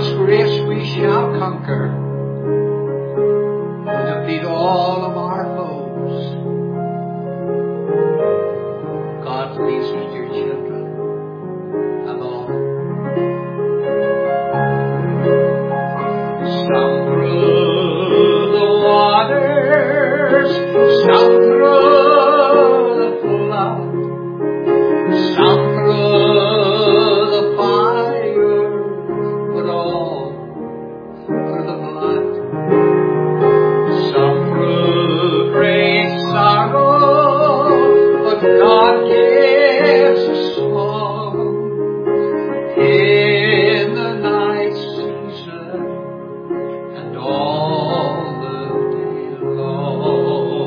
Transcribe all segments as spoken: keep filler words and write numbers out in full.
God's grace we shall conquer. We'll defeat all of our foes. God pleases your children and all. Some through the waters, some through the flood, some through the fire, but all through the blood. Some through great sorrow, but God gives a song in the night season and all the day long.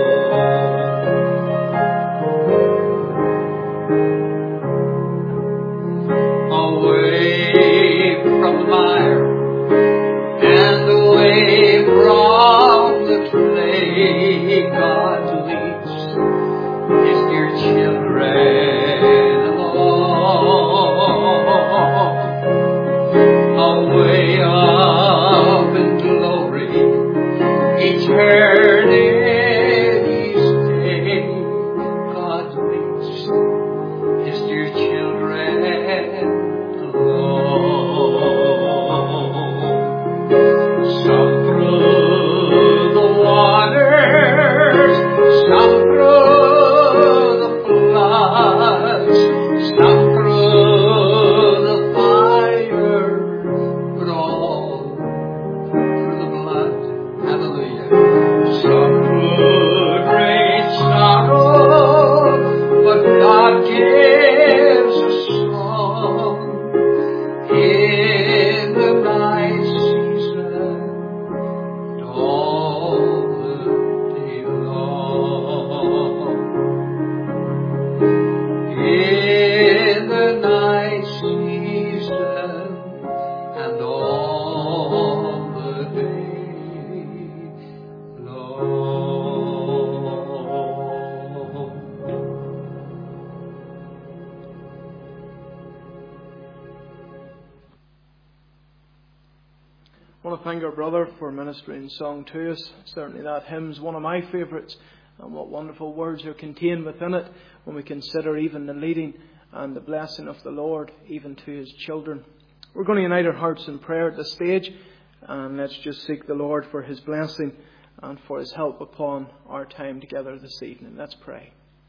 Away from the mire and away from the clay, God leads His dear children along. Away up in glory, eternity's day, God leads His dear children along. Some through the waters, some through the floods, some through the fire, but all through the blood. Hallelujah. Some through great sorrow, but God gives a song in the night season and all the day long. In the night season and all the day long. I want to thank our brother for ministering song to us. Certainly that hymn's one of my favourites, and what wonderful words are contained within it when we consider even the leading and the blessing of the Lord even to His children. We're going to unite our hearts in prayer at this stage, and let's just seek the Lord for His blessing and for His help upon our time together this evening. Let's pray.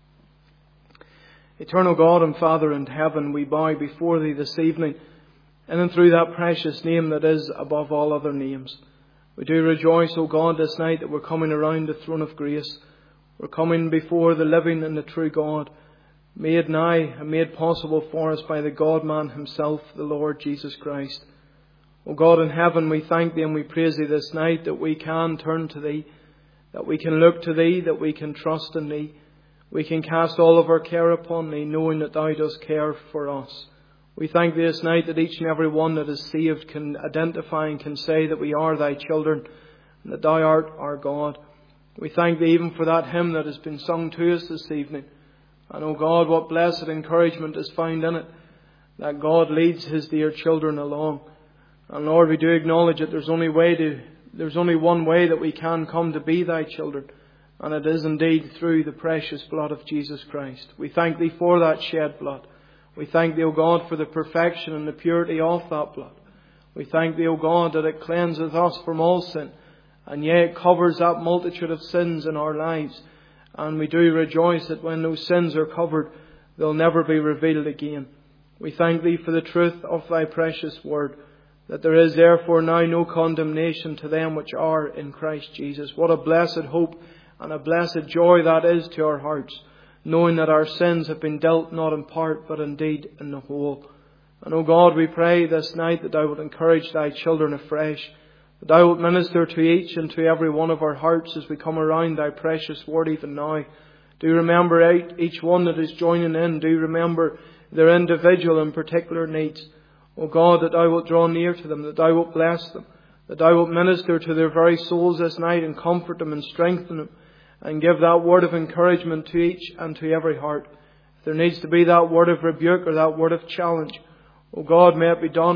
Eternal God and Father in heaven, we bow before Thee this evening, in and through that precious name that is above all other names. We do rejoice, O God, this night that we're coming around the throne of grace. We're coming before the living and the true God, made nigh and made possible for us by the God-man Himself, the Lord Jesus Christ. O God in heaven, we thank Thee and we praise Thee this night that we can turn to Thee, that we can look to Thee, that we can trust in Thee. We can cast all of our care upon Thee, knowing that Thou dost care for us. We thank Thee this night that each and every one that is saved can identify and can say that we are Thy children and that Thou art our God. We thank Thee even for that hymn that has been sung to us this evening. And O God, what blessed encouragement is found in it, that God leads His dear children along. And Lord, we do acknowledge that there's only way to, there's only one way that we can come to be Thy children, and it is indeed through the precious blood of Jesus Christ. We thank Thee for that shed blood. We thank Thee, O God, for the perfection and the purity of that blood. We thank Thee, O God, that it cleanseth us from all sin, and yet it covers that multitude of sins in our lives. And we do rejoice that when those sins are covered, they'll never be revealed again. We thank Thee for the truth of Thy precious word, that there is therefore now no condemnation to them which are in Christ Jesus. What a blessed hope and a blessed joy that is to our hearts, knowing that our sins have been dealt not in part, but indeed in the whole. And O God, we pray this night that Thou wilt encourage Thy children afresh, that Thou wilt minister to each and to every one of our hearts as we come around Thy precious word even now. Do remember each one that is joining in. Do remember their individual and particular needs. O God, that Thou wilt draw near to them, that Thou wilt bless them, that Thou wilt minister to their very souls this night and comfort them and strengthen them, and give that word of encouragement to each and to every heart. If there needs to be that word of rebuke or that word of challenge, O God, may it be done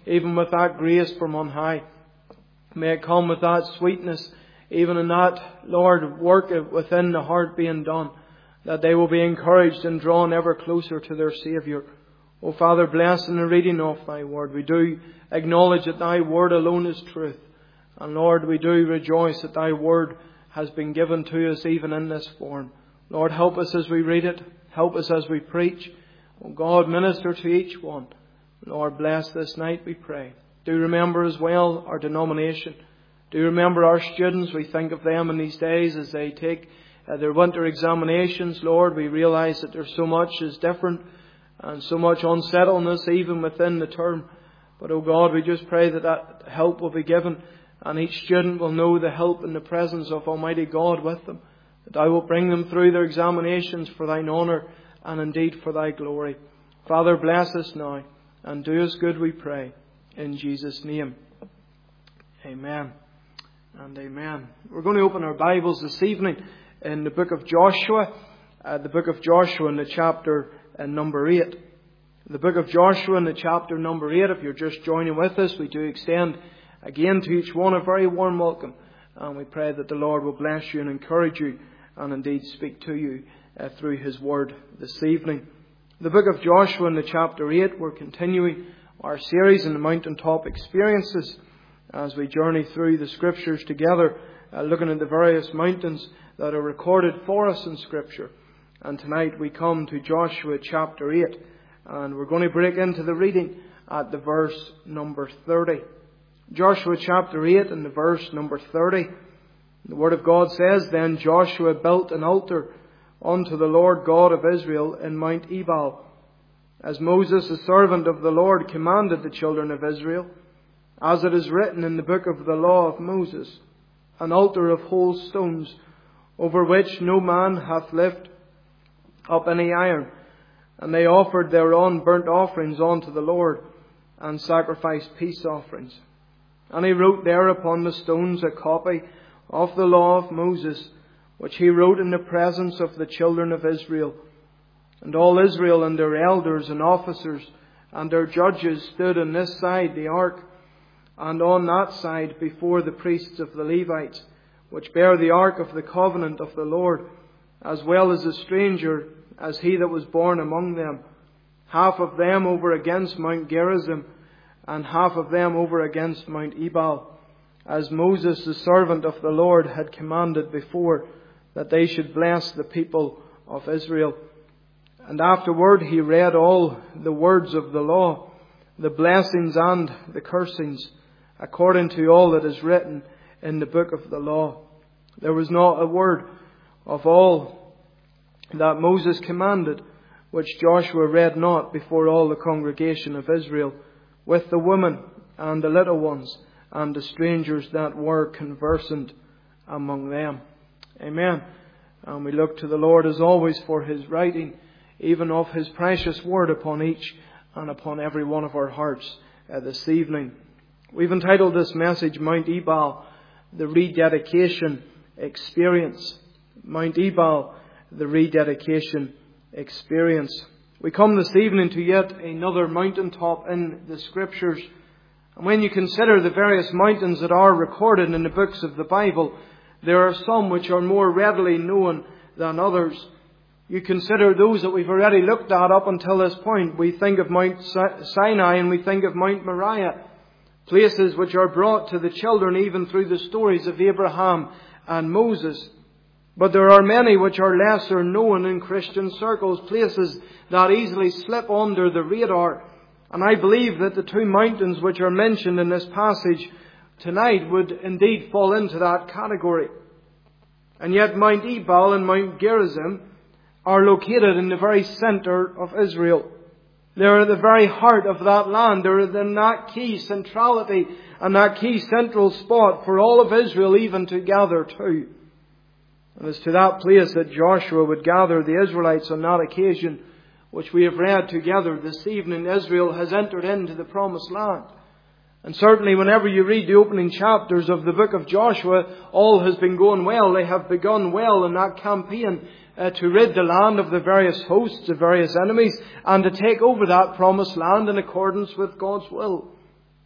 even with that grace from on high. May it come with that sweetness, even in that, Lord, work within the heart being done, that they will be encouraged and drawn ever closer to their Saviour. O Father, bless in the reading of Thy Word. We do acknowledge that Thy Word alone is truth. And Lord, we do rejoice that Thy Word has been given to us even in this form. Lord, help us as we read it. Help us as we preach. O God, minister to each one. Lord, bless this night, we pray. Do remember as well our denomination. Do remember our students. We think of them in these days as they take uh, their winter examinations. Lord, we realise that there's so much is different and so much unsettledness even within the term. But, oh God, we just pray that that help will be given and each student will know the help and the presence of Almighty God with them. That I will bring them through their examinations for Thine honour and indeed for Thy glory. Father, bless us now and do us good, we pray. In Jesus' name. Amen and amen. We're going to open our Bibles this evening in the book of Joshua. Uh, the book of Joshua in the chapter uh, number eight. The book of Joshua in the chapter number eight. If you're just joining with us, we do extend again to each one a very warm welcome. And we pray that the Lord will bless you and encourage you and indeed speak to you uh, through His Word this evening. The book of Joshua in the chapter eight, we're continuing our series in the mountaintop experiences as we journey through the Scriptures together, uh, looking at the various mountains that are recorded for us in Scripture. And tonight we come to Joshua chapter eight, and we're going to break into the reading at the verse number thirty. Joshua chapter eight and the verse number thirty. The Word of God says, Then Joshua built an altar unto the Lord God of Israel in Mount Ebal, as Moses, the servant of the Lord, commanded the children of Israel, as it is written in the book of the law of Moses, an altar of whole stones, over which no man hath lifted up any iron. And they offered thereon burnt offerings unto the Lord, and sacrificed peace offerings. And he wrote there upon the stones a copy of the law of Moses, which he wrote in the presence of the children of Israel. And all Israel and their elders and officers and their judges stood on this side the ark, and on that side before the priests of the Levites, which bear the ark of the covenant of the Lord, as well as a stranger as he that was born among them. Half of them over against Mount Gerizim, and half of them over against Mount Ebal, as Moses the servant of the Lord had commanded before, that they should bless the people of Israel. And afterward he read all the words of the law, the blessings and the cursings, according to all that is written in the book of the law. There was not a word of all that Moses commanded, which Joshua read not before all the congregation of Israel, with the women and the little ones and the strangers that were conversant among them. Amen. And we look to the Lord as always for His writing, even of His precious word upon each and upon every one of our hearts uh, this evening. We've entitled this message, Mount Ebal, the Rededication Experience. Mount Ebal, the Rededication Experience. We come this evening to yet another mountaintop in the Scriptures. And when you consider the various mountains that are recorded in the books of the Bible, there are some which are more readily known than others. You consider those that we've already looked at up until this point. We think of Mount Sinai and we think of Mount Moriah. Places which are brought to the children even through the stories of Abraham and Moses. But there are many which are lesser known in Christian circles. Places that easily slip under the radar. And I believe that the two mountains which are mentioned in this passage tonight would indeed fall into that category. And yet Mount Ebal and Mount Gerizim are located in the very centre of Israel. They're at the very heart of that land. They're in that key centrality and that key central spot for all of Israel even to gather to. And it's to that place that Joshua would gather the Israelites on that occasion, which we have read together this evening. Israel has entered into the promised land. And certainly whenever you read the opening chapters of the book of Joshua, all has been going well. They have begun well in that campaign uh, to rid the land of the various hosts, the various enemies, and to take over that promised land in accordance with God's will.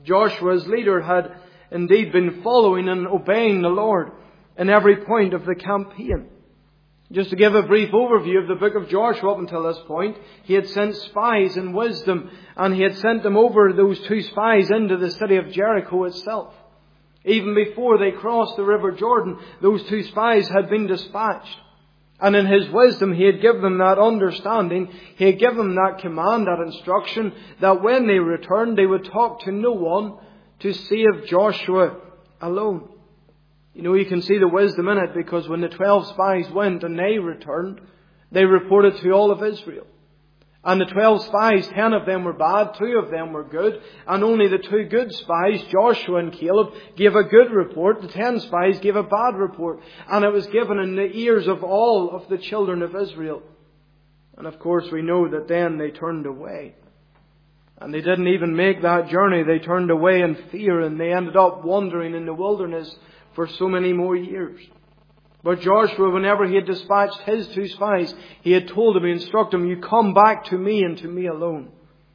Joshua as leader had indeed been following and obeying the Lord in every point of the campaign. Just to give a brief overview of the book of Joshua up until this point, he had sent spies in wisdom, and he had sent them over, those two spies, into the city of Jericho itself. Even before they crossed the river Jordan, those two spies had been dispatched. And in his wisdom, he had given them that understanding, he had given them that command, that instruction, that when they returned, they would talk to no one to save Joshua alone. You know, you can see the wisdom in it, because when the twelve spies went and they returned, they reported to all of Israel. And the twelve spies, ten of them were bad, two of them were good, and only the two good spies, Joshua and Caleb, gave a good report. The ten spies gave a bad report. And it was given in the ears of all of the children of Israel. And of course we know that then they turned away. And they didn't even make that journey. They turned away in fear, and they ended up wandering in the wilderness for so many more years. But Joshua, whenever he had dispatched his two spies, he had told them, he instructed them, you come back to me and to me alone.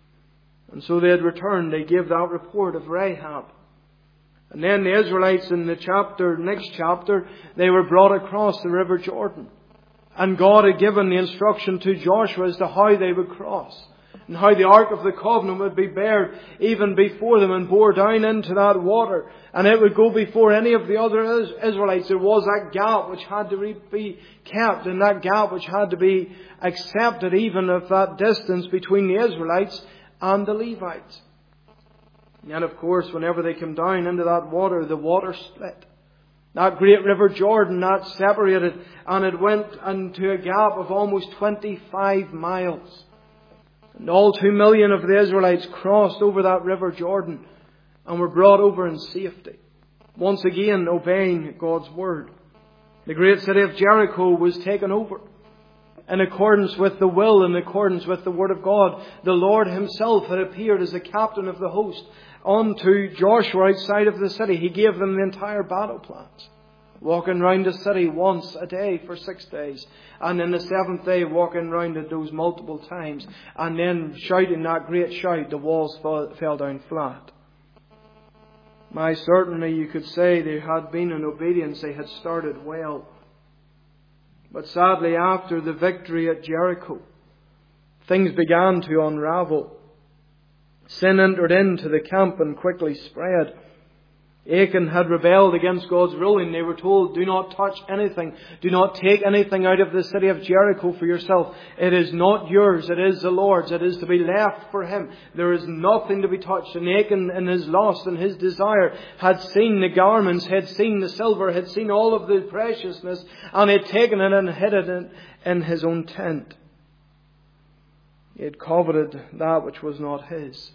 And so they had returned. They gave that report of Rahab. And then the Israelites in the chapter, next chapter, they were brought across the river Jordan. And God had given the instruction to Joshua as to how they would cross. And how the Ark of the Covenant would be bared even before them and bore down into that water. And it would go before any of the other Israelites. There was that gap which had to be kept, and that gap which had to be accepted even of that distance between the Israelites and the Levites. And of course, whenever they came down into that water, the water split. That great river Jordan, that separated, and it went into a gap of almost twenty-five miles. And all two million of the Israelites crossed over that river Jordan and were brought over in safety. Once again, obeying God's word. The great city of Jericho was taken over in accordance with the will, in accordance with the word of God. The Lord himself had appeared as the captain of the host unto Joshua outside of the city. He gave them the entire battle plans. Walking round the city once a day for six days. And then the seventh day walking round it those multiple times. And then shouting that great shout, the walls fell, fell down flat. My, certainly you could say they had been in obedience, they had started well. But sadly, after the victory at Jericho, things began to unravel. Sin entered into the camp and quickly spread. Achan had rebelled against God's ruling. They were told, do not touch anything. Do not take anything out of the city of Jericho for yourself. It is not yours. It is the Lord's. It is to be left for Him. There is nothing to be touched. And Achan, in his lust and his desire, had seen the garments, had seen the silver, had seen all of the preciousness, and had taken it and hid it in, in his own tent. He had coveted that which was not his.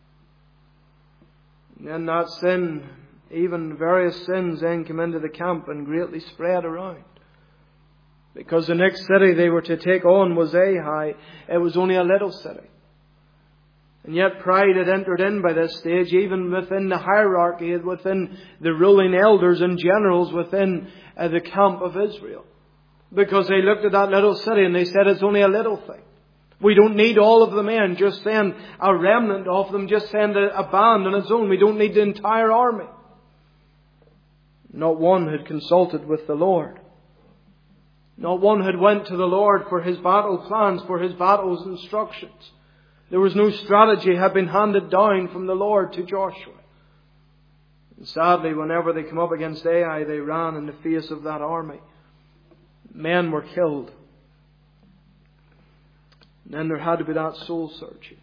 And then that sin, even various sins, then came into the camp and greatly spread around. Because the next city they were to take on was Ai. It was only a little city. And yet pride had entered in by this stage, even within the hierarchy, within the ruling elders and generals within uh, the camp of Israel. Because they looked at that little city and they said, it's only a little thing. We don't need all of the men. Just send a remnant of them. Just send a, a band on its own. We don't need the entire army. Not one had consulted with the Lord. Not one had went to the Lord for his battle plans, for his battle's instructions. There was no strategy had been handed down from the Lord to Joshua. And sadly, whenever they came up against Ai, they ran in the face of that army. Men were killed. And then there had to be that soul searching.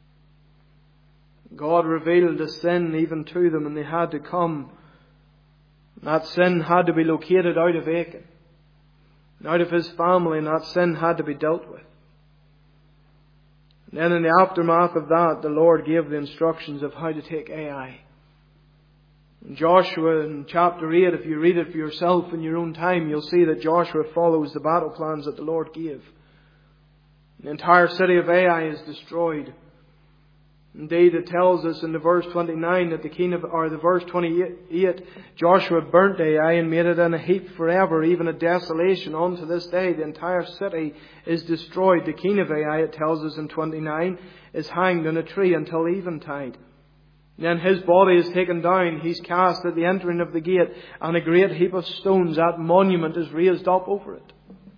God revealed the sin even to them, and they had to come. That sin had to be located out of Achan, out of his family, and that sin had to be dealt with. And then in the aftermath of that, the Lord gave the instructions of how to take Ai. In Joshua in chapter eight, if you read it for yourself in your own time, you'll see that Joshua follows the battle plans that the Lord gave. The entire city of Ai is destroyed. Indeed, it tells us in the verse twenty-nine that the king of, or the verse twenty-eight, Joshua burnt Ai and made it in a heap forever, even a desolation unto this day. The entire city is destroyed. The king of Ai, it tells us in twenty-nine, is hanged on a tree until eventide. Then his body is taken down. He's cast at the entering of the gate, and a great heap of stones, that monument, is raised up over it.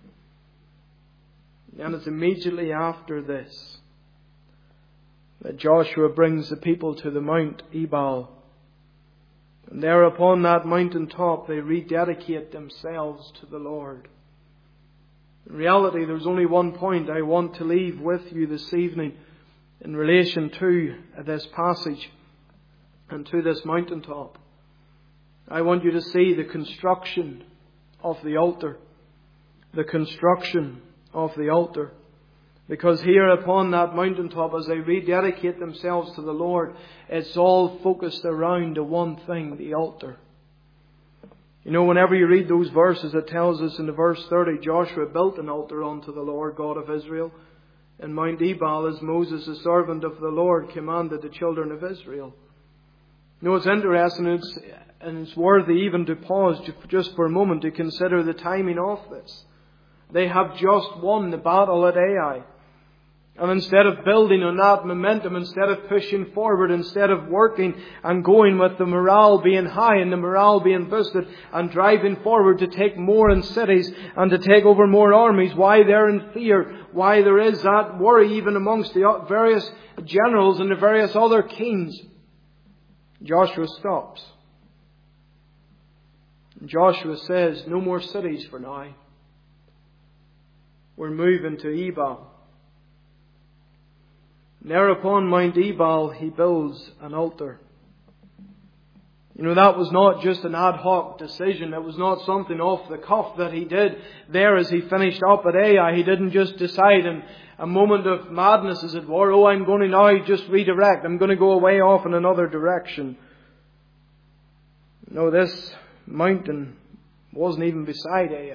And it's immediately after this that Joshua brings the people to the Mount Ebal. And there upon that mountain top they rededicate themselves to the Lord. In reality, there's only one point I want to leave with you this evening in relation to this passage and to this mountaintop. I want you to see the construction of the altar. The construction of the altar. Because here upon that mountaintop, as they rededicate themselves to the Lord, it's all focused around the one thing, the altar. You know, whenever you read those verses, it tells us in the verse thirty, Joshua built an altar unto the Lord God of Israel in Mount Ebal, as Moses, the servant of the Lord, commanded the children of Israel. You know, it's interesting, it's, and it's worthy even to pause just for a moment to consider the timing of this. They have just won the battle at Ai. And instead of building on that momentum, instead of pushing forward, instead of working and going with the morale being high and the morale being boosted and driving forward to take more in cities and to take over more armies, why they're in fear, why there is that worry even amongst the various generals and the various other kings, Joshua stops. Joshua says, no more cities for now. We're moving to Ebal. And there upon Mount Ebal he builds an altar. You know, that was not just an ad hoc decision. It was not something off the cuff that he did there as he finished up at Ai. He didn't just decide in a moment of madness, as it were, oh, I'm going to now just redirect. I'm going to go away off in another direction. No, this mountain wasn't even beside Ai.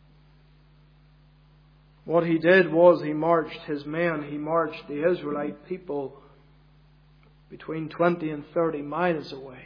What he did was he marched his men, he marched the Israelite people between twenty and thirty miles away.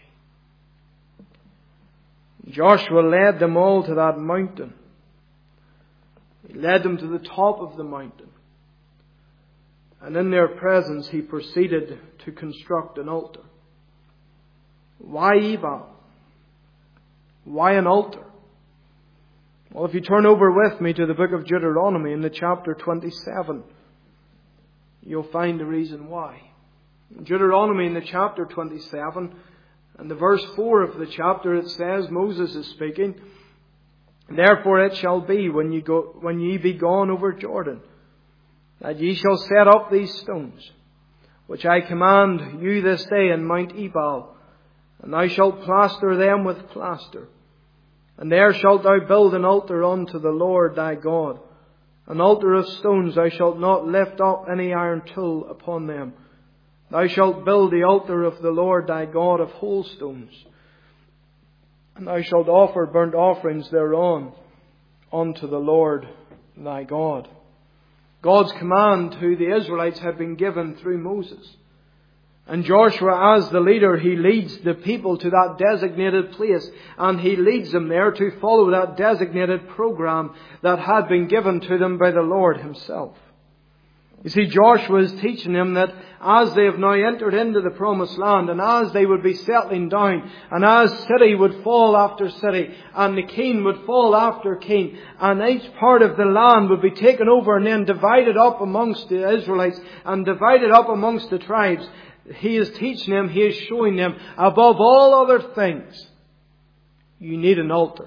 Joshua led them all to that mountain. He led them to the top of the mountain. And in their presence he proceeded to construct an altar. Why Ebal? Why an altar? Well, if you turn over with me to the book of Deuteronomy in the chapter twenty-seven, you'll find the reason why. In Deuteronomy in the chapter twenty-seven, and the verse four of the chapter, it says, Moses is speaking, therefore it shall be when ye go, when ye be gone over Jordan, that ye shall set up these stones, which I command you this day in Mount Ebal, and thou shalt plaster them with plaster. And there shalt thou build an altar unto the Lord thy God, an altar of stones. Thou shalt not lift up any iron tool upon them. Thou shalt build the altar of the Lord thy God of whole stones. And thou shalt offer burnt offerings thereon unto the Lord thy God. God's command to the Israelites had been given through Moses. And Joshua, as the leader, he leads the people to that designated place, and he leads them there to follow that designated program that had been given to them by the Lord himself. You see, Joshua is teaching them that as they have now entered into the promised land, and as they would be settling down, and as city would fall after city, and the king would fall after king, and each part of the land would be taken over and then divided up amongst the Israelites and divided up amongst the tribes, he is teaching them, he is showing them, above all other things, you need an altar.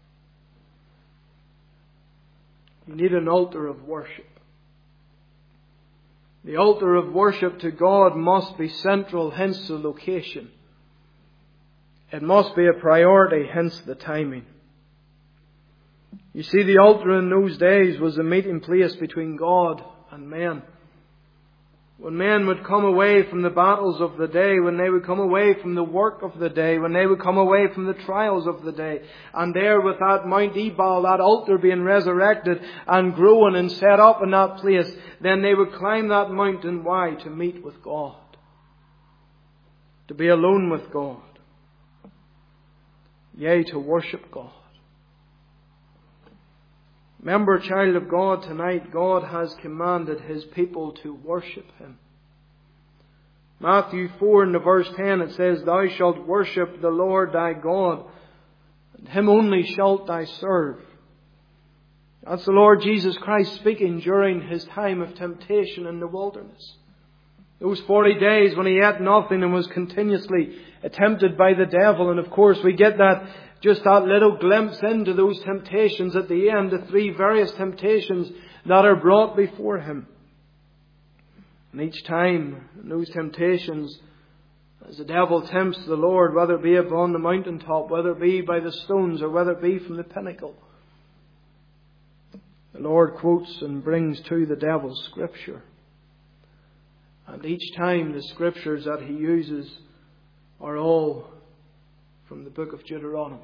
You need an altar of worship. The altar of worship to God must be central, hence the location. It must be a priority, hence the timing. You see, the altar in those days was a meeting place between God and men. When men would come away from the battles of the day, when they would come away from the work of the day, when they would come away from the trials of the day, and there with that Mount Ebal, that altar being resurrected and growing and set up in that place, then they would climb that mountain. Why? To meet with God. To be alone with God. Yea, to worship God. Remember, child of God, tonight God has commanded His people to worship Him. Matthew four and the verse ten, it says, Thou shalt worship the Lord thy God, and Him only shalt thou serve. That's the Lord Jesus Christ speaking during His time of temptation in the wilderness. Those forty days when He ate nothing and was continuously tempted by the devil. And of course we get that, just that little glimpse into those temptations at the end, the three various temptations that are brought before Him. And each time in those temptations, as the devil tempts the Lord, whether it be upon the mountaintop, whether it be by the stones, or whether it be from the pinnacle, the Lord quotes and brings to the devil Scripture. And each time the Scriptures that He uses are all from the book of Deuteronomy.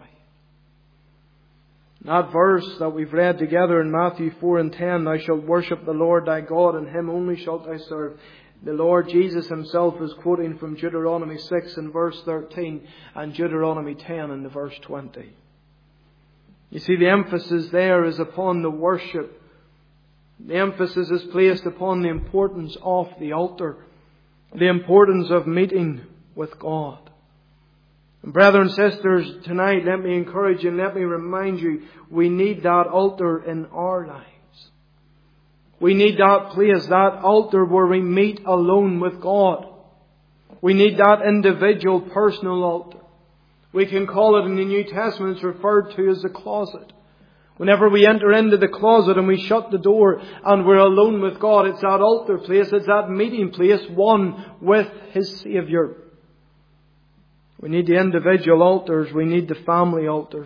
That verse that we've read together in Matthew four and ten, Thou shalt worship the Lord thy God, and Him only shalt thou serve. The Lord Jesus Himself is quoting from Deuteronomy six and verse thirteen and Deuteronomy ten and the verse twenty. You see, the emphasis there is upon the worship. The emphasis is placed upon the importance of the altar, the importance of meeting with God. And brethren and sisters, tonight let me encourage you and let me remind you, we need that altar in our lives. We need that place, that altar where we meet alone with God. We need that individual personal altar. We can call it in the New Testament, it's referred to as the closet. Whenever we enter into the closet and we shut the door and we're alone with God, it's that altar place, it's that meeting place, one with His Saviour. We need the individual altars, we need the family altars.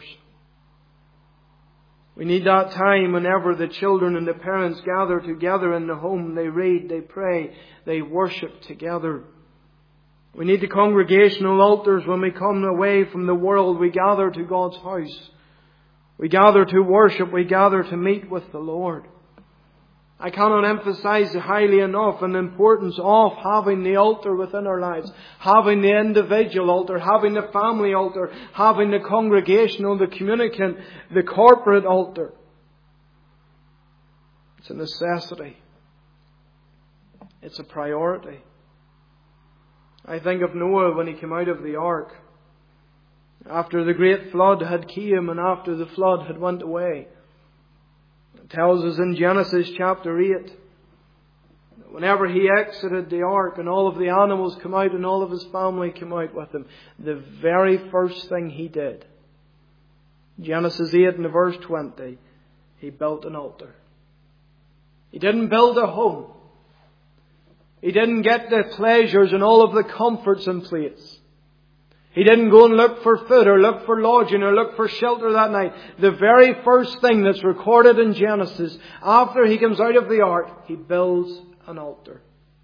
We need that time whenever the children and the parents gather together in the home, they read, they pray, they worship together. We need the congregational altars when we come away from the world, we gather to God's house. We gather to worship, we gather to meet with the Lord. I cannot emphasize highly enough on the importance of having the altar within our lives. Having the individual altar, having the family altar, having the congregational, the communicant, the corporate altar. It's a necessity. It's a priority. I think of Noah when he came out of the ark. After the great flood had came and after the flood had went away. It tells us in Genesis chapter eight, that whenever he exited the ark and all of the animals came out and all of his family came out with him, the very first thing he did, Genesis eight and verse twenty, he built an altar. He didn't build a home. He didn't get the pleasures and all of the comforts in place. He didn't go and look for food or look for lodging or look for shelter that night. The very first thing that's recorded in Genesis, after he comes out of the ark, he builds an altar.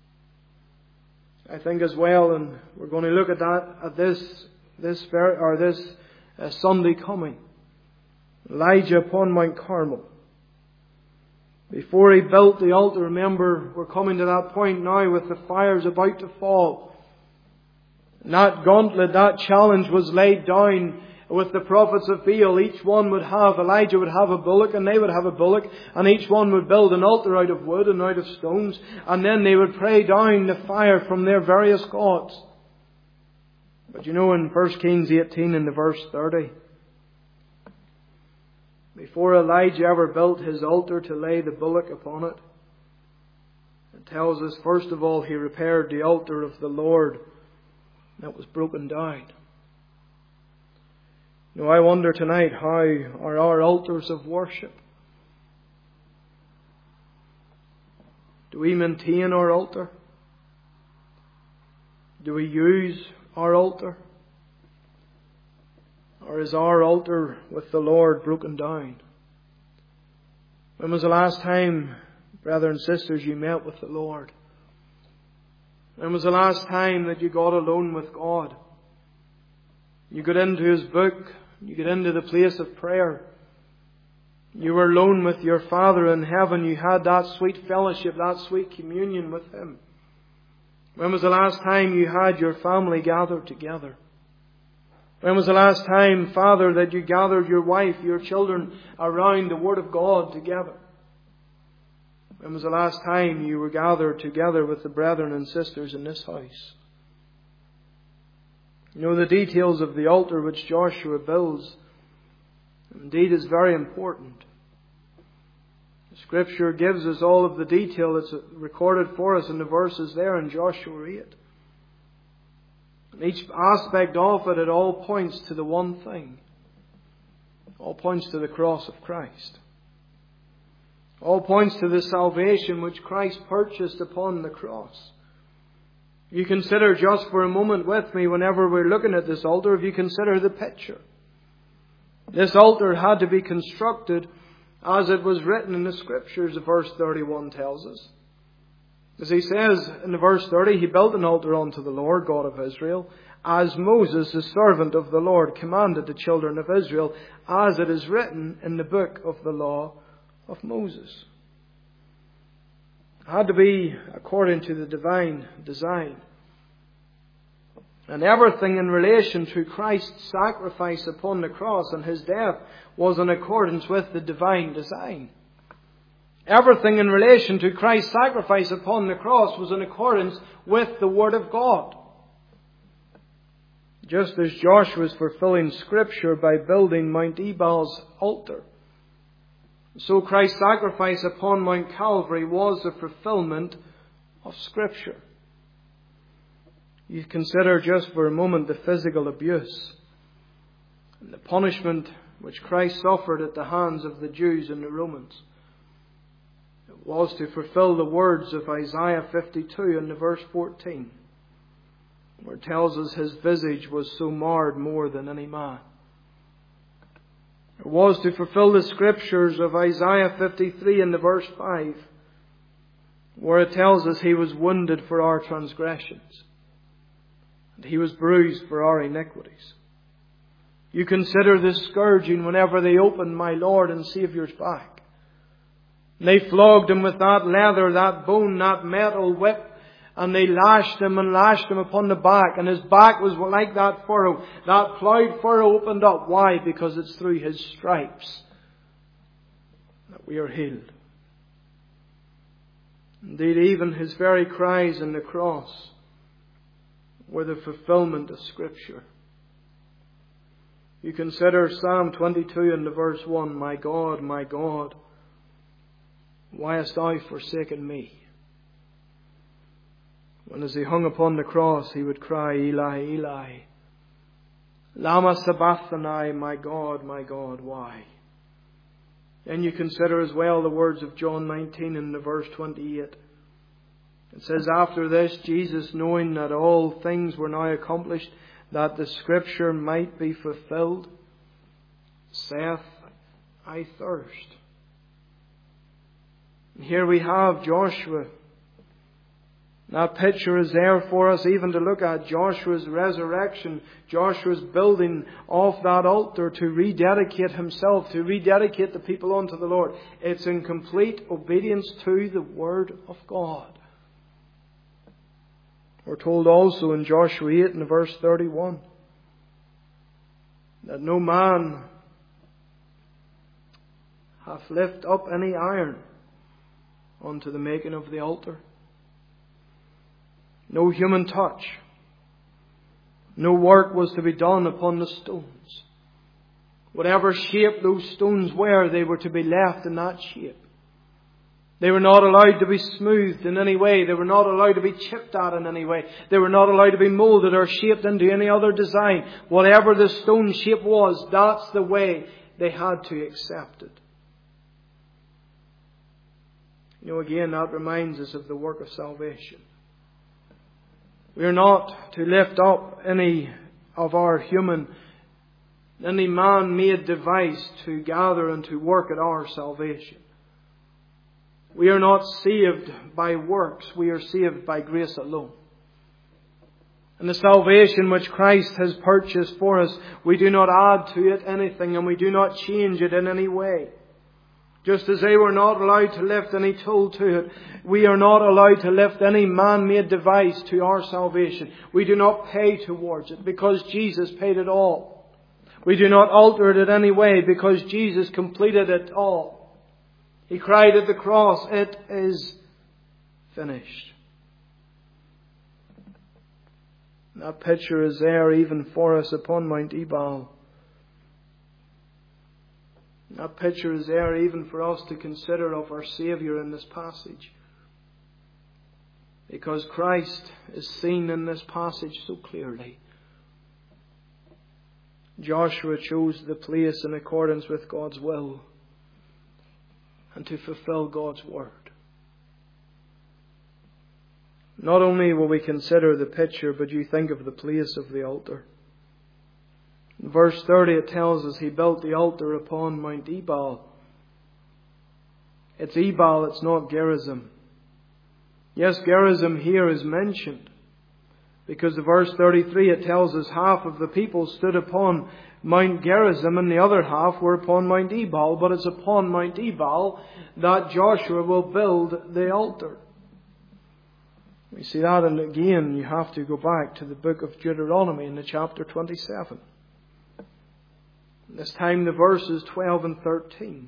I think as well, and we're going to look at that at this this or this uh, Sunday coming, Elijah upon Mount Carmel. Before he built the altar, remember, we're coming to that point now with the fires about to fall. And that gauntlet, that challenge was laid down with the prophets of Baal. Each one would have, Elijah would have a bullock and they would have a bullock. And each one would build an altar out of wood and out of stones. And then they would pray down the fire from their various gods. But you know in First Kings eighteen and the verse thirty, before Elijah ever built his altar to lay the bullock upon it, it tells us first of all he repaired the altar of the Lord that was broken down. Now I wonder tonight, how are our altars of worship? Do we maintain our altar? Do we use our altar? Or is our altar with the Lord broken down? When was the last time, brothers and sisters, you met with the Lord? When was the last time that you got alone with God? You got into His book. You got into the place of prayer. You were alone with your Father in heaven. You had that sweet fellowship, that sweet communion with Him. When was the last time you had your family gathered together? When was the last time, Father, that you gathered your wife, your children around the Word of God together? When was the last time you were gathered together with the brethren and sisters in this house? You know, the details of the altar which Joshua builds, indeed, is very important. The Scripture gives us all of the detail that's recorded for us in the verses there in Joshua eight. And each aspect of it, it all points to the one thing. All points to the cross of Christ. All points to the salvation which Christ purchased upon the cross. You consider just for a moment with me, whenever we're looking at this altar, if you consider the picture. This altar had to be constructed as it was written in the Scriptures, verse thirty-one tells us. As he says in the verse thirty, he built an altar unto the Lord God of Israel, as Moses, the servant of the Lord, commanded the children of Israel, as it is written in the book of the law of Moses. It had to be according to the divine design. And everything in relation to Christ's sacrifice upon the cross and His death was in accordance with the divine design. Everything in relation to Christ's sacrifice upon the cross was in accordance with the Word of God. Just as Joshua was fulfilling Scripture by building Mount Ebal's altar, so Christ's sacrifice upon Mount Calvary was the fulfillment of Scripture. You consider just for a moment the physical abuse and the punishment which Christ suffered at the hands of the Jews and the Romans. It was to fulfill the words of Isaiah fifty-two in the verse fourteen, where it tells us His visage was so marred more than any man. It was to fulfill the Scriptures of Isaiah fifty-three in the verse five, where it tells us He was wounded for our transgressions, and He was bruised for our iniquities. You consider the scourging whenever they opened my Lord and Saviour's back. And they flogged Him with that leather, that bone, that metal whip, and they lashed Him and lashed Him upon the back. And His back was like that furrow. That ploughed furrow opened up. Why? Because it's through His stripes that we are healed. Indeed, even His very cries on the cross were the fulfillment of Scripture. You consider Psalm twenty-two and the verse one, My God, my God, why hast Thou forsaken me? When as He hung upon the cross, He would cry, Eli, Eli, lama sabachthani, my God, my God, why? Then you consider as well the words of John nineteen and the verse twenty-eight. It says, After this, Jesus, knowing that all things were now accomplished, that the Scripture might be fulfilled, saith, I thirst. And here we have Joshua. That picture is there for us even to look at. Joshua's resurrection, Joshua's building of that altar to rededicate himself, to rededicate the people unto the Lord. It's in complete obedience to the Word of God. We're told also in Joshua eight and verse thirty-one that no man hath lift up any iron unto the making of the altar. No human touch. No work was to be done upon the stones. Whatever shape those stones were, they were to be left in that shape. They were not allowed to be smoothed in any way. They were not allowed to be chipped at in any way. They were not allowed to be molded or shaped into any other design. Whatever the stone shape was, that's the way they had to accept it. You know, again, that reminds us of the work of salvation. We are not to lift up any of our human, any man-made device to gather and to work at our salvation. We are not saved by works. We are saved by grace alone. And the salvation which Christ has purchased for us, we do not add to it anything and we do not change it in any way. Just as they were not allowed to lift any tool to it, we are not allowed to lift any man-made device to our salvation. We do not pay towards it because Jesus paid it all. We do not alter it in any way because Jesus completed it all. He cried at the cross, it is finished. That picture is there even for us upon Mount Ebal. That picture is there even for us to consider of our Saviour in this passage. Because Christ is seen in this passage so clearly. Joshua chose the place in accordance with God's will and to fulfill God's word. Not only will we consider the picture, but you think of the place of the altar. In verse thirty it tells us he built the altar upon Mount Ebal. It's Ebal, it's not Gerizim. Yes, Gerizim here is mentioned, because in verse thirty-three it tells us half of the people stood upon Mount Gerizim and the other half were upon Mount Ebal. But it's upon Mount Ebal that Joshua will build the altar. We see that, and again you have to go back to the book of Deuteronomy in the chapter twenty-seven. This time the verses twelve and thirteen.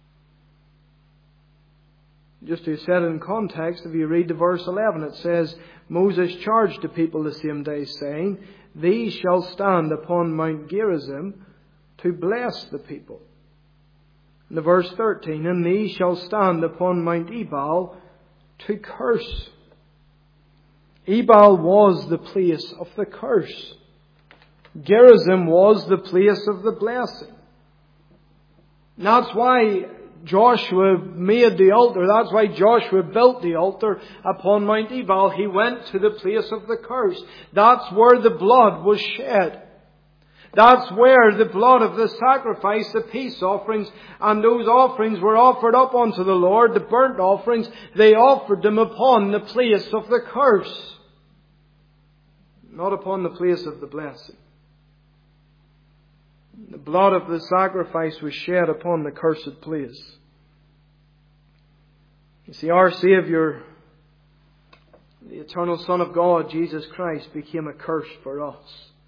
Just to set it in context, if you read the verse eleven, it says, Moses charged the people the same day, saying, These shall stand upon Mount Gerizim to bless the people. In the verse thirteen, And these shall stand upon Mount Ebal to curse. Ebal was the place of the curse. Gerizim was the place of the blessing. And that's why Joshua made the altar. That's why Joshua built the altar upon Mount Ebal. He went to the place of the curse. That's where the blood was shed. That's where the blood of the sacrifice, the peace offerings, and those offerings were offered up unto the Lord, the burnt offerings, they offered them upon the place of the curse, not upon the place of the blessing. The blood of the sacrifice was shed upon the cursed place. You see, our Saviour, the eternal Son of God, Jesus Christ, became a curse for us.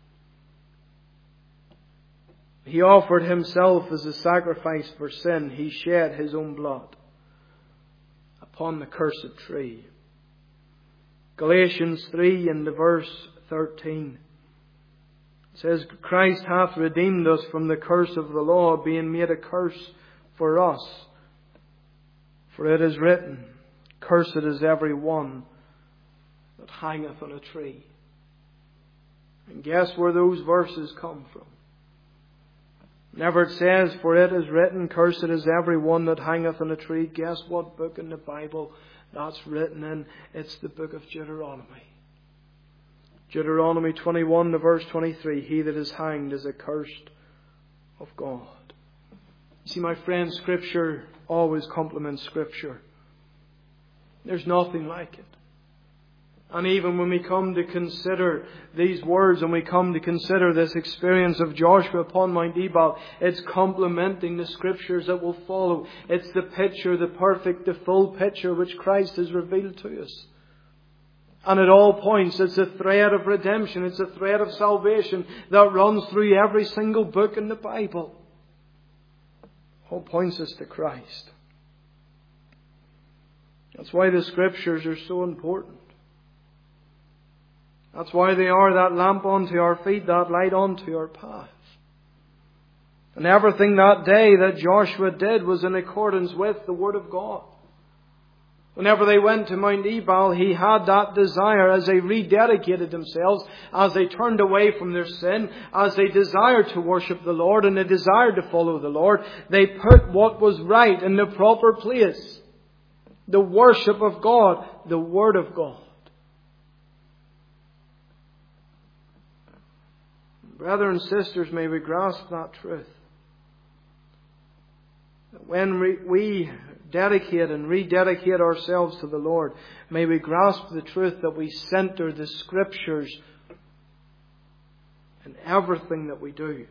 He offered Himself as a sacrifice for sin. He shed His own blood upon the cursed tree. Galatians three and the verse thirteen. It says, Christ hath redeemed us from the curse of the law, being made a curse for us. For it is written, Cursed is every one that hangeth on a tree. And guess where those verses come from? Whenever it says, For it is written, Cursed is every one that hangeth on a tree. Guess what book in the Bible that's written in? It's the book of Deuteronomy. Deuteronomy twenty-one, the verse twenty-three, He that is hanged is accursed of God. You see, my friends, Scripture always complements Scripture. There's nothing like it. And even when we come to consider these words and we come to consider this experience of Joshua upon Mount Ebal, it's complementing the Scriptures that will follow. It's the picture, the perfect, the full picture which Christ has revealed to us. And at all points, it's a thread of redemption. It's a thread of salvation that runs through every single book in the Bible. All points us to Christ. That's why the Scriptures are so important. That's why they are that lamp unto our feet, that light unto our path. And everything that day that Joshua did was in accordance with the Word of God. Whenever they went to Mount Ebal, he had that desire as they rededicated themselves, as they turned away from their sin, as they desired to worship the Lord and they desired to follow the Lord. They put what was right in the proper place. The worship of God, the Word of God. Brothers and sisters, may we grasp that truth. When we, we dedicate and rededicate ourselves to the Lord, may we grasp the truth that we center the Scriptures in everything that we do.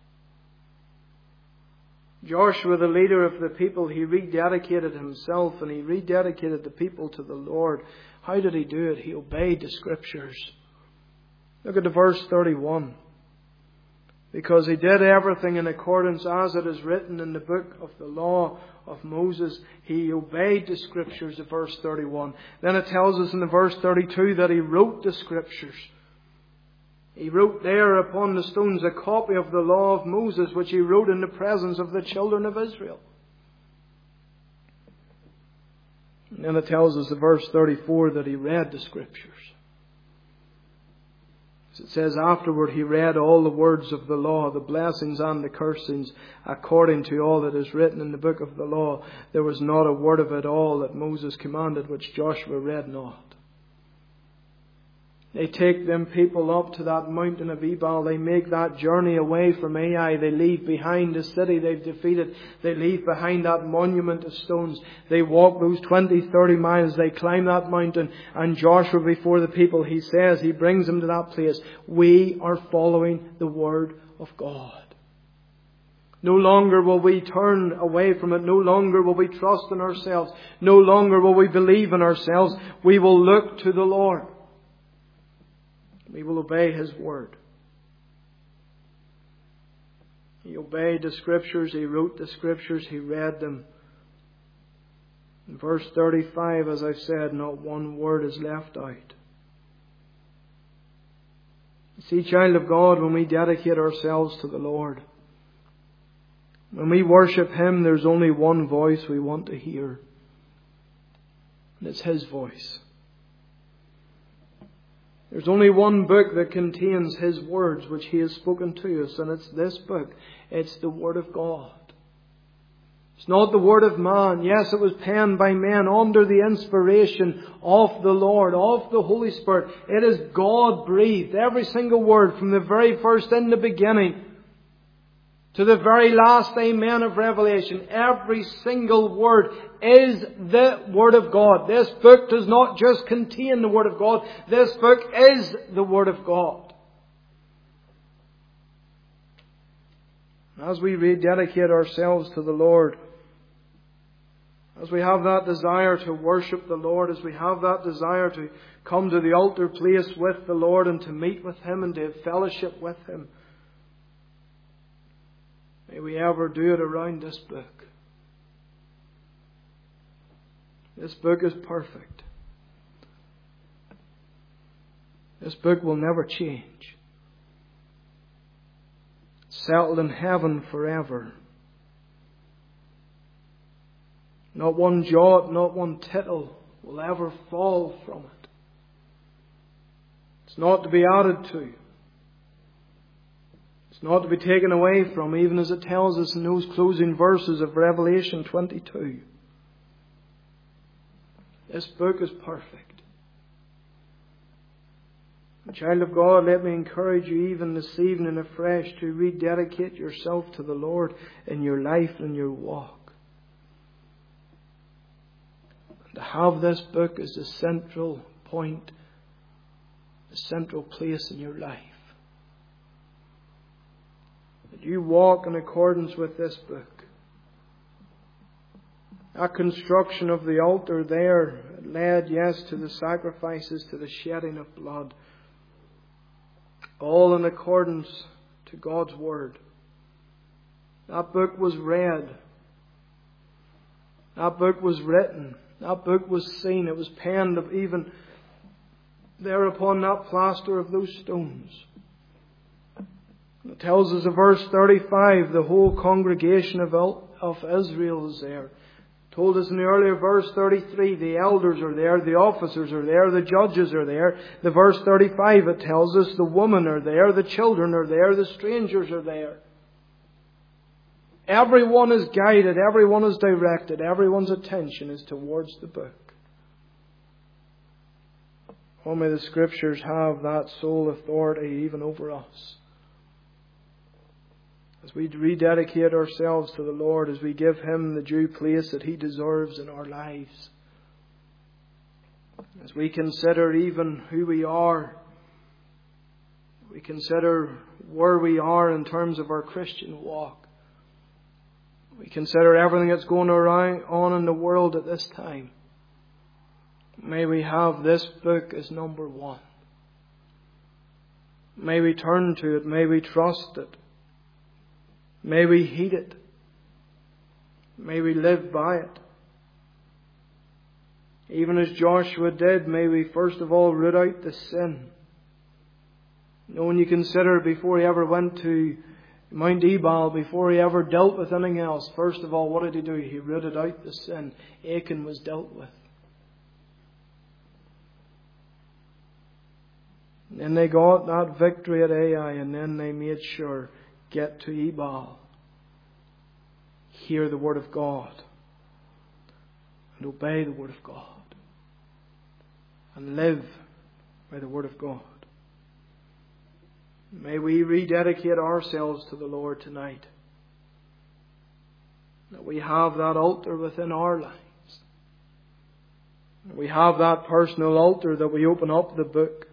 Joshua, the leader of the people, he rededicated himself and he rededicated the people to the Lord. How did he do it? He obeyed the Scriptures. Look at the verse thirty-one. Because he did everything in accordance as it is written in the book of the law of Moses. He obeyed the Scriptures, in verse thirty-one. Then it tells us in the verse thirty-two that he wrote the Scriptures. He wrote there upon the stones a copy of the law of Moses, which he wrote in the presence of the children of Israel. And then it tells us in verse thirty-four that he read the Scriptures. It says, afterward he read all the words of the law, the blessings and the cursings, according to all that is written in the book of the law. There was not a word of it all that Moses commanded which Joshua read not. They take them people up to that mountain of Ebal. They make that journey away from Ai. They leave behind the city they've defeated. They leave behind that monument of stones. They walk those twenty, thirty miles. They climb that mountain. And Joshua before the people, he says, he brings them to that place. We are following the Word of God. No longer will we turn away from it. No longer will we trust in ourselves. No longer will we believe in ourselves. We will look to the Lord. We will obey His Word. He obeyed the Scriptures. He wrote the Scriptures. He read them. In verse thirty-five, as I've said, not one word is left out. You see, child of God, when we dedicate ourselves to the Lord, when we worship Him, there's only one voice we want to hear. And it's His voice. There's only one book that contains His words which He has spoken to us, and it's this book. It's the Word of God. It's not the word of man. Yes, it was penned by men under the inspiration of the Lord, of the Holy Spirit. It is God-breathed. Every single word from the very first in the beginning to the very last amen of Revelation. Every single word is the Word of God. This book does not just contain the Word of God. This book is the Word of God. As we rededicate ourselves to the Lord, as we have that desire to worship the Lord, as we have that desire to come to the altar place with the Lord and to meet with Him and to have fellowship with Him, may we ever do it around this book. This book is perfect. This book will never change. It's settled in heaven forever. Not one jot, not one tittle will ever fall from it. It's not to be added to. It's not to be taken away from, even as it tells us in those closing verses of Revelation twenty-two. This book is perfect. Child of God, let me encourage you even this evening afresh to rededicate yourself to the Lord in your life and your walk. To have this book as the central point, the central place in your life. That you walk in accordance with this book. That construction of the altar there led, yes, to the sacrifices, to the shedding of blood. All in accordance to God's Word. That book was read. That book was written. That book was seen. It was penned of even there upon that plaster of those stones. It tells us in verse thirty-five, the whole congregation of, of Israel is there. Told us in the earlier verse thirty-three, the elders are there, the officers are there, the judges are there. The verse thirty-five, it tells us the women are there, the children are there, the strangers are there. Everyone is guided, everyone is directed, everyone's attention is towards the book. Oh, may the Scriptures have that sole authority even over us. As we rededicate ourselves to the Lord, as we give Him the due place that He deserves in our lives. As we consider even who we are, we consider where we are in terms of our Christian walk. We consider everything that's going around on in the world at this time. May we have this book as number one. May we turn to it. May we trust it. May we heed it. May we live by it. Even as Joshua did, may we first of all root out the sin. You know, when you consider before he ever went to Mount Ebal, before he ever dealt with anything else, first of all, what did he do? He rooted out the sin. Achan was dealt with. And then they got that victory at Ai, and then they made sure, get to Ebal, hear the Word of God, and obey the Word of God, and live by the Word of God. May we rededicate ourselves to the Lord tonight. That we have that altar within our lives. That we have that personal altar, that we open up the book.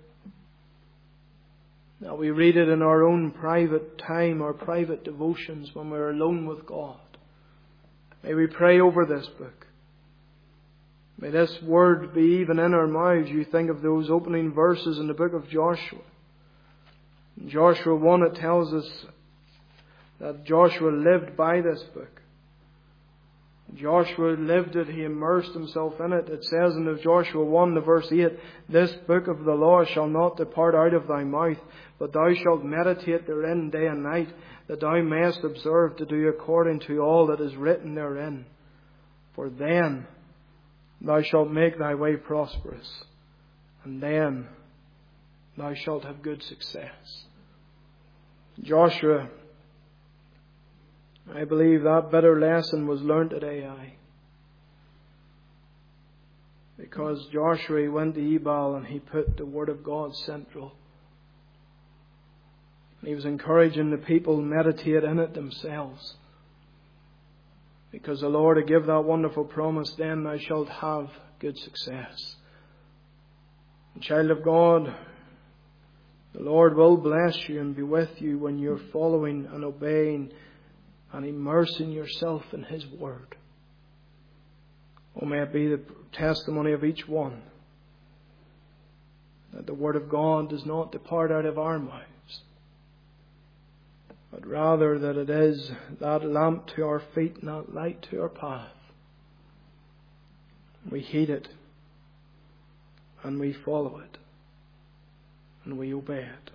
That we read it in our own private time, our private devotions when we're alone with God. May we pray over this book. May this word be even in our mouths. You think of those opening verses in the book of Joshua. In Joshua one, it tells us that Joshua lived by this book. Joshua lived it. He immersed himself in it. It says in Joshua one, the verse eight, this book of the law shall not depart out of thy mouth, but thou shalt meditate therein day and night, that thou mayest observe to do according to all that is written therein. For then thou shalt make thy way prosperous, and then thou shalt have good success. Joshua, I believe that bitter lesson was learnt at Ai. Because Joshua went to Ebal and he put the Word of God central. He was encouraging the people to meditate in it themselves. Because the Lord had given that wonderful promise, then thou shalt have good success. And child of God, the Lord will bless you and be with you when you're following and obeying and immersing yourself in His Word. Oh, may it be the testimony of each one that the Word of God does not depart out of our mouths, but rather that it is that lamp to our feet and that light to our path. We heed it and we follow it and we obey it.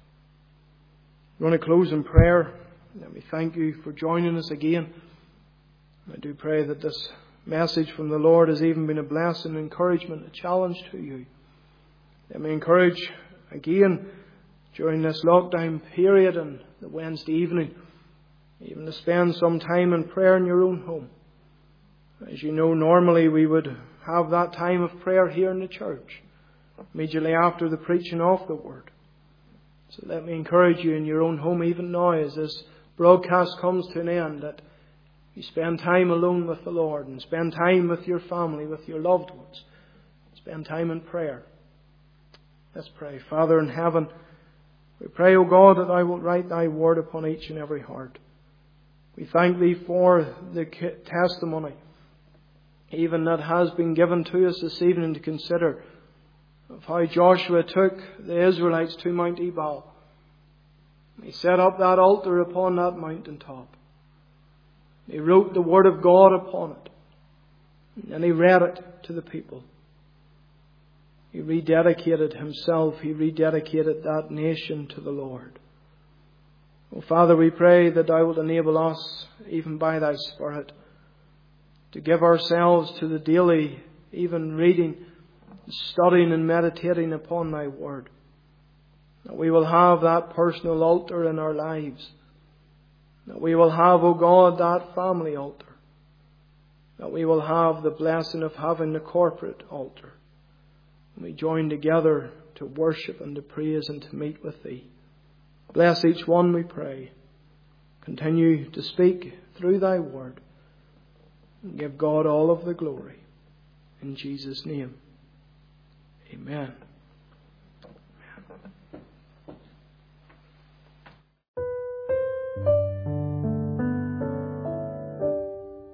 We want to close in prayer. Let me thank you for joining us again. I do pray that this message from the Lord has even been a blessing, encouragement, a challenge to you. Let me encourage again during this lockdown period and the Wednesday evening, even to spend some time in prayer in your own home. As you know, normally we would have that time of prayer here in the church, immediately after the preaching of the Word. So let me encourage you in your own home, even now, as this broadcast comes to an end, that you spend time alone with the Lord and spend time with your family, with your loved ones. Spend time in prayer. Let's pray. Father in heaven, we pray, O God, that Thou wilt write Thy Word upon each and every heart. We thank Thee for the testimony, even that has been given to us this evening to consider, of how Joshua took the Israelites to Mount Ebal. He set up that altar upon that mountaintop. He wrote the Word of God upon it. And he read it to the people. He rededicated himself. He rededicated that nation to the Lord. Oh, Father, we pray that Thou wilt enable us, even by Thy Spirit, to give ourselves to the daily, even reading, studying and meditating upon Thy Word. That we will have that personal altar in our lives. That we will have, O God, that family altar. That we will have the blessing of having the corporate altar. And we join together to worship and to praise and to meet with Thee. Bless each one, we pray. Continue to speak through Thy Word. And give God all of the glory. In Jesus' name. Amen.